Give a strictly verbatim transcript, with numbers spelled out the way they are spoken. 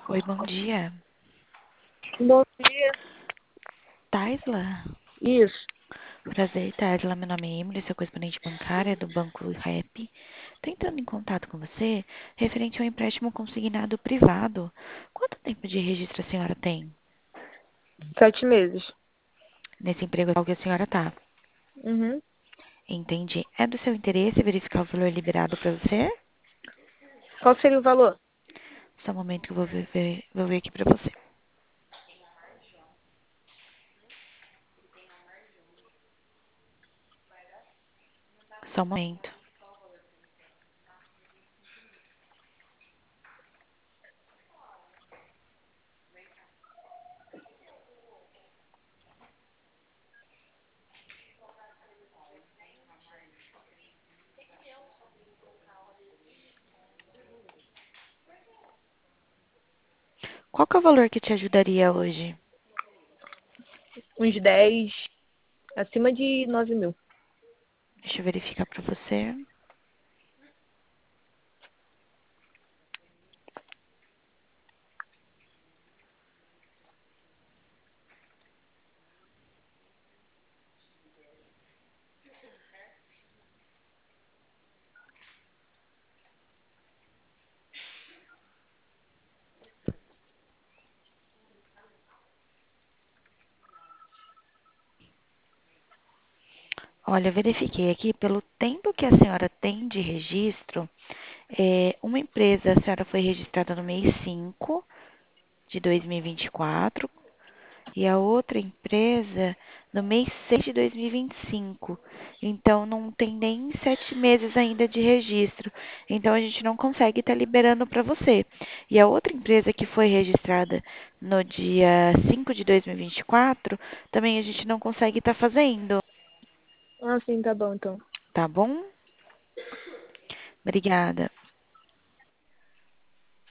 Oi, bom dia. Bom dia. Taisla? Isso. Prazer, Taisla. Meu nome é Emily, sou correspondente bancária do Banco Rap. Tô entrando em contato com você referente ao empréstimo consignado privado. Quanto tempo de registro a senhora tem Sete meses. nesse emprego atual que a senhora tá? Uhum. Entendi. É do seu interesse verificar o valor liberado para você? Qual seria o valor? Só um momento que eu vou ver, ver- vou ver aqui para você. Só um momento. Qual que é o valor que te ajudaria hoje? Uns dez, acima de nove mil. Deixa eu verificar para você. Olha, eu verifiquei aqui, pelo tempo que a senhora tem de registro, é, uma empresa, a senhora foi registrada no mês cinco de dois mil e vinte e quatro e a outra empresa no mês seis de dois mil e vinte e cinco. Então, não tem nem sete meses ainda de registro. Então, a gente não consegue estar liberando para você. E a outra empresa que foi registrada no dia cinco de dois mil e vinte e quatro, também a gente não consegue estar fazendo. Ah, sim, tá bom, então. Tá bom? Obrigada.